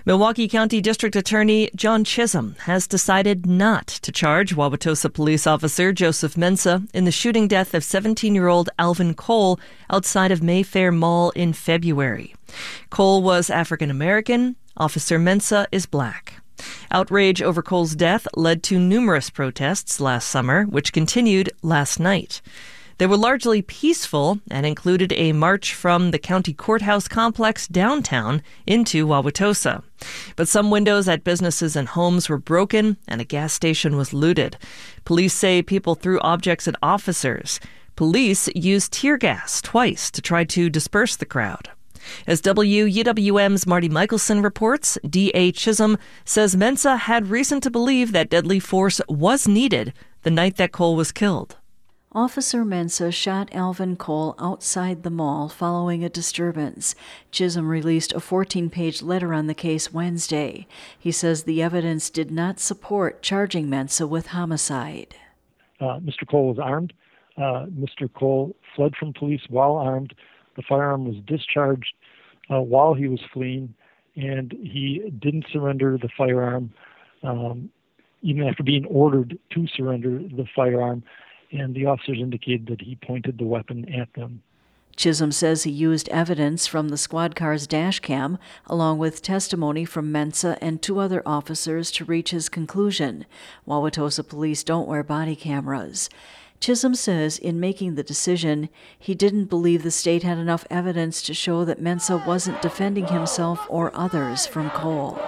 Milwaukee County District Attorney John Chisholm has decided not to charge Wauwatosa police officer Joseph Mensah in the shooting death of 17-year-old Alvin Cole outside of Mayfair Mall in February. Cole was African American. Officer Mensah is black. Outrage over Cole's death led to numerous protests last summer, which continued last night. They were largely peaceful and included a march from the county courthouse complex downtown into Wauwatosa. But some windows at businesses and homes were broken and a gas station was looted. Police say people threw objects at officers. Police used tear gas twice to try to disperse the crowd. As WUWM's Marty Michelson reports, D.A. Chisholm says Mensah had reason to believe that deadly force was needed the night that Cole was killed. Officer Mensah shot Alvin Cole outside the mall following a disturbance. Chisholm released a 14-page letter on the case Wednesday. He says the evidence did not support charging Mensah with homicide. Mr. Cole was armed. Mr. Cole fled from police while armed. The firearm was discharged while he was fleeing, and he didn't surrender the firearm even after being ordered to surrender the firearm. And the officers indicated that he pointed the weapon at them. Chisholm says he used evidence from the squad car's dash cam, along with testimony from Mensah and 2 other officers to reach his conclusion. Wauwatosa police don't wear body cameras. Chisholm says in making the decision, he didn't believe the state had enough evidence to show that Mensah wasn't defending himself or others from Cole.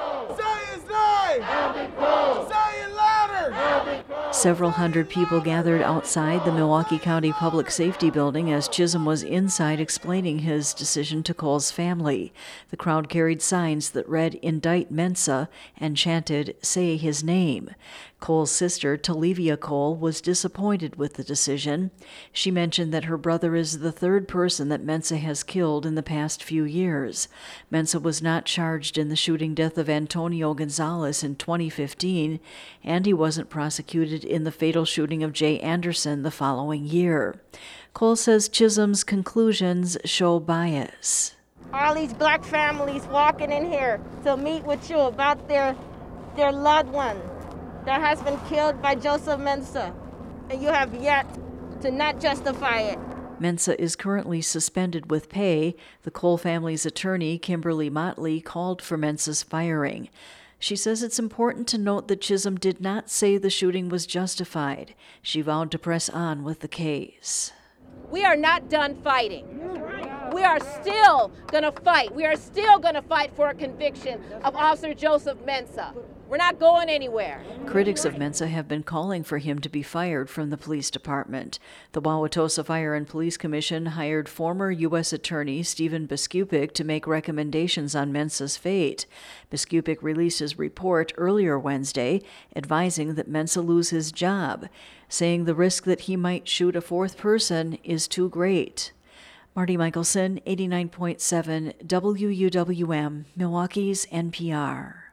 Several hundred people gathered outside the Milwaukee County Public Safety Building as Chisholm was inside explaining his decision to Cole's family. The crowd carried signs that read, "Indict Mensah," and chanted, "Say his name." Cole's sister, Talivia Cole, was disappointed with the decision. She mentioned that her brother is the 3rd person that Mensah has killed in the past few years. Mensah was not charged in the shooting death of Antonio Gonzalez in 2015, and he wasn't prosecuted in the fatal shooting of Jay Anderson the following year. Cole says Chisholm's conclusions show bias. All these black families walking in here to meet with you about their loved one that has been killed by Joseph Mensah, and you have yet to not justify it. Mensah is currently suspended with pay. The Cole family's attorney, Kimberly Motley, called for Mensah's firing. She says it's important to note that Chisholm did not say the shooting was justified. She vowed to press on with the case. We are not done fighting. We are still going to fight. We are still going to fight for a conviction of Officer Joseph Mensah. We're not going anywhere. Critics of Mensah have been calling for him to be fired from the police department. The Wauwatosa Fire and Police Commission hired former U.S. Attorney Stephen Biskupik to make recommendations on Mensah's fate. Biskupik released his report earlier Wednesday, advising that Mensah lose his job, saying the risk that he might shoot a 4th person is too great. Marty Michelson, 89.7 WUWM, Milwaukee's NPR.